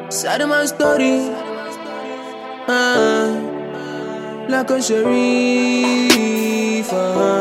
Side of my story, like a sheriff.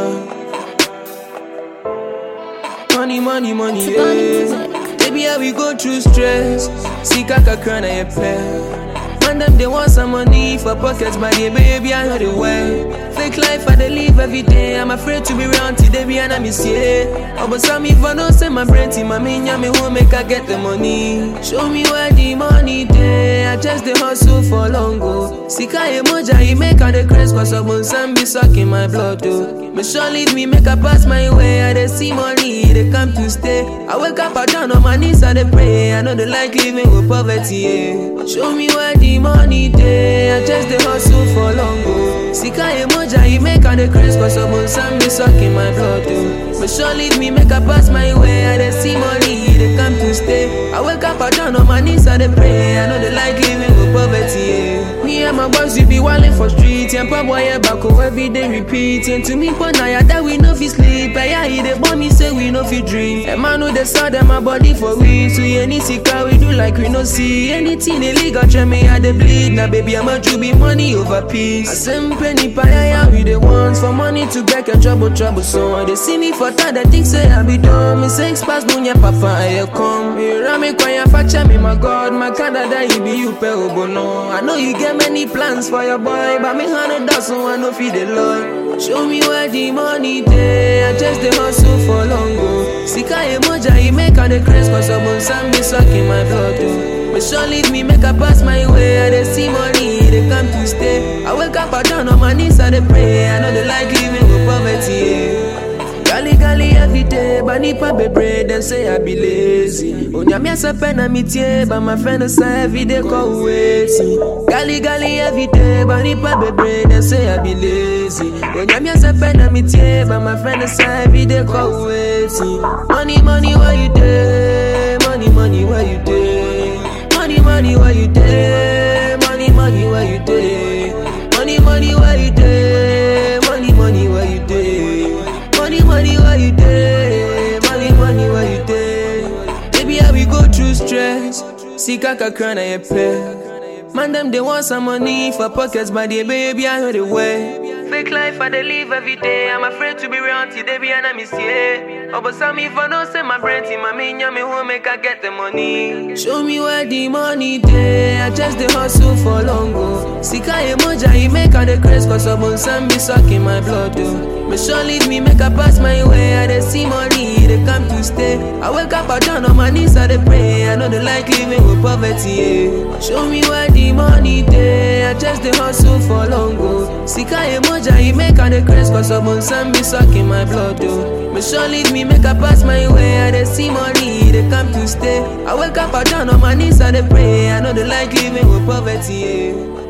Money, money, money, yeah. Baby, how we go through stress. See, kaka crown I pay. Man, them they want some money for pockets, but yeah, baby, I know the way. Fake life I they live every day. I'm afraid to be around today, be and I miss you. Oh, but some if I don't send my brain to my me won't make I get the money. Show me where the money day. I just the hustle for long go. Sika emoja, he make all the craze, cause some be sucking my blood though. Me sure leave me, make I pass my way. I they see money, they come to stay. I wake up, I down on my knees, I they pray. I know they like living with poverty, yeah. Show me where the money day. I just the hustle for long go. Sika emoja, he make all the craze, cause some be sucking my blood though. Me sure leave me, make I pass my way. I they see money, they come to stay. I wake up, I down on my knees, I they pray. I know they like living with poverty, yeah. Me and my boys, we be wildin' for streets. And pop boy, back home every day repeating. To me, but now that we no fit sleep. Yeah, he dey born me say we no fit dream. And man know they saw them my body for we. So any sika we do like we no see. Anything illegal, try me I dey bleed. Now baby, I'm a be money over peace. I send penny pie, yeah, we the ones for money to get a trouble. So they see me for that, they think say I be dumb. Me say pass dunya papa, I come. Me rame kwaya facha me my God, my Canada, he be you pe obono. I know you get many plans for your boy, but me $100 so I no feed the Lord. Show me where the money day. I just the hustle for long go. Sika emoja, he make all the craze, cause some be sucking my blood too. But sure leave me, make I pass my way. I they see money, they come to stay. I wake up, I down on my knees, I they pray. I know they like living with poverty, yeah. Gali every day, but nipa be bread, them say I be lazy. Onya me a pen and me tie, but my friends say every day call waiting. Gali every day, but nipa be bread, them say I be lazy. Onya me a pen and me tie, but my friends say every day call waiting. Money, money, where you day? Money, money, where you day? Money, money, where you day? Money, money, where you day? Money, money, where you day? Money, money, where you day? Money, money, where you day? Money, money, where you day? Baby, how we go through stress. See kaka crown I pay. Man, them they want some money for pockets, but they baby, I know the way. Fake life I they live every day. I'm afraid to be around today, be and I miss you. Oh, but some if I don't send my brain to my me won't make I get the money. Show me where the money day. I just the hustle for long go. Sika emoja, he make all the craze, cause some be sucking my blood though. Me sure leave me, make I pass my way. I they see money, they come to stay. I wake up, I down on my knees, I they pray. I know they like living with poverty, yeah. Show me where the money day. I just the hustle for long go. Sika emoja, he make all the craze, cause some be sucking my blood though. Me sure leave me, make I pass my way. I they see money, they come to stay. I wake up, I down on my knees, I they pray. I know they like living with poverty, yeah.